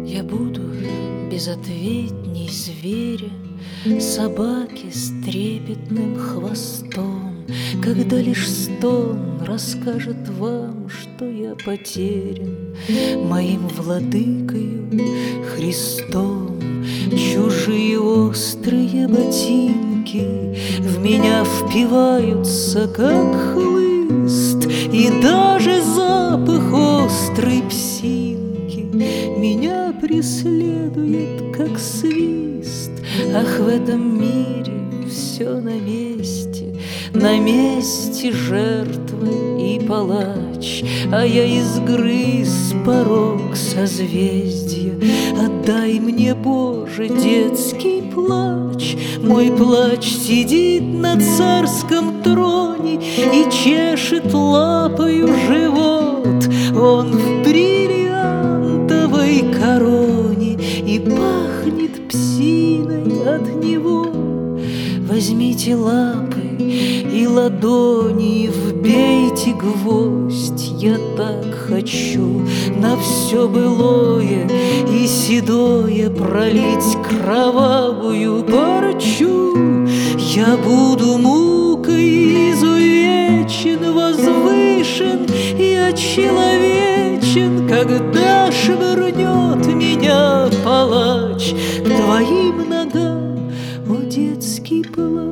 Я буду безответней зверя, собаки с трепетным хвостом, когда лишь стон расскажет вам, что я потерян моим владыкою Христом. Чужие острые ботинки в меня впиваются, как хлыст, и даже запах острой псинки меня преследует, как свист. Ах, в этом мире все на месте жертва и палач, а я изгрыз порог созвездия. Отдай мне, Боже, детский плач. Мой плач сидит на царском троне и чешет лапою живот. Он в бриллиантовой короне и пахнет псиной от него. Возьмите лапы и ладони, и вбейте гвоздь. Я так хочу на все былое и седое пролить кровавую парчу. Я буду мукой изувечен, возвышен и очеловечен, когда швырнет меня палач к твоим ногам, о детский плач.